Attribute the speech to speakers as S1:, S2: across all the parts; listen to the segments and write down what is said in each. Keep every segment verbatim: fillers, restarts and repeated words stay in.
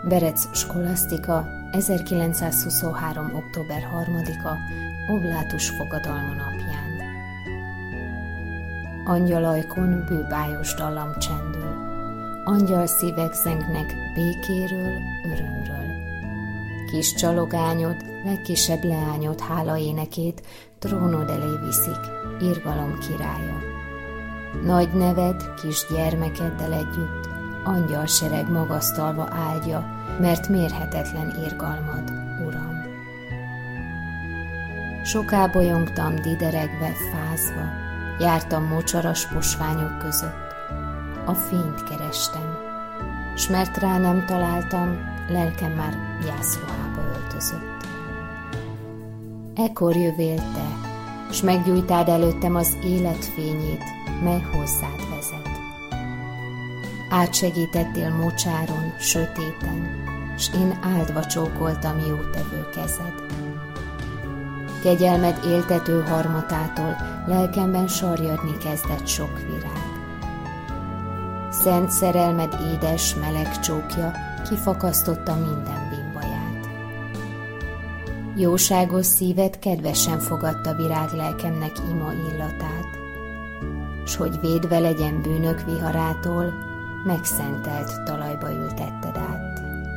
S1: Berec Skolasztika, ezerkilencszázhuszonhárom. október harmadika, Oblátus fogadalma napján. Angyalajkon bőbájos dallam csendül, angyal szívek zengnek békéről, örömről. Kis csalogányod, legkisebb leányod hálaénekét trónod elé viszik, irgalom királya. Nagy neved kis gyermekeddel együtt, angyalsereg magasztalva áldja, mert mérhetetlen irgalmad, Uram. Soká bolyongtam dideregve, fázva, jártam mocsaras posványok között. A fényt kerestem, s mert rá nem találtam, lelkem már jászruhába öltözött. Ekkor jövél te, s meggyújtád előttem az élet fényét, mely hozzád vezet. Átsegítettél mocsáron, sötéten, s én áldva csókoltam jótevő kezed. Kegyelmed éltető harmatától lelkemben sarjadni kezdett sok virág. Szent szerelmed édes, meleg csókja kifakasztotta minden bimbaját. Jóságos szíved kedvesen fogadta virág lelkemnek ima illatát, s hogy védve legyen bűnök viharától, megszentelt talajba ültetted át.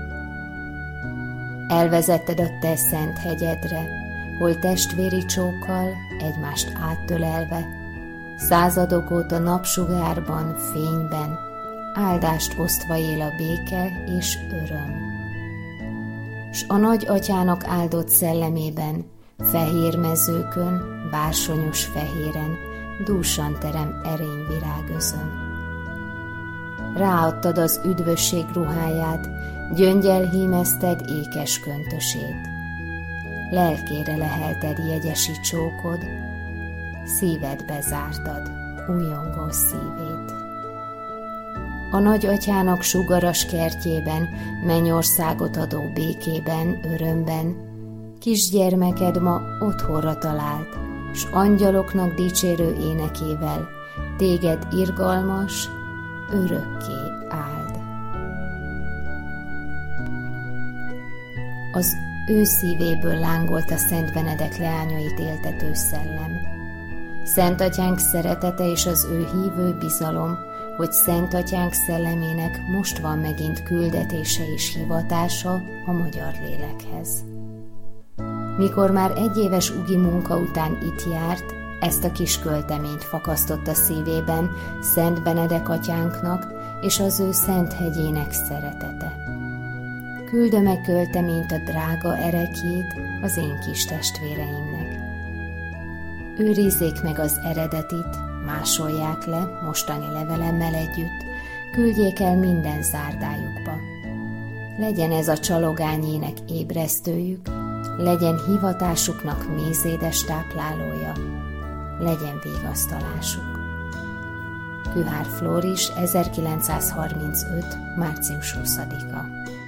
S1: Elvezetted a te szent hegyedre, hol testvéri csókkal, egymást áttölelve, századok óta napsugárban, fényben, áldást osztva él a béke és öröm. S a nagy atyának áldott szellemében, fehér mezőkön, bársonyos fehéren, dúsan terem erényvirágözön. Ráadtad az üdvösség ruháját, gyöngyel hímezted ékes köntösét. Lelkére lehelted jegyesi csókod, szívedbe zártad újongó szívét. A nagy atyának sugaras kertjében, mennyországot adó békében, örömben, kisgyermeked ma otthonra talált, s angyaloknak dicsérő énekével téged irgalmas, örökké áld. Az ő szívéből lángolt a Szent Benedek leányait éltető szellem. Szent Atyánk szeretete és az ő hívő bizalom, hogy Szent Atyánk szellemének most van megint küldetése és hivatása a magyar lélekhez. Mikor már egy éves ugi munka után itt járt, ezt a kis költeményt fakasztotta szívében Szent Benedek atyánknak és az ő szent hegyének szeretete. Küldöm-e költeményt a drága erekjét az én kis testvéreimnek. Őrizzék meg az eredetit, másolják le mostani levelemmel együtt, küldjék el minden zárdájukba. Legyen ez a csalogányének ébresztőjük, legyen hivatásuknak mézédes táplálója, legyen végasztalásuk. Kühár Flóris, ezerkilencszázharmincöt. március huszadika.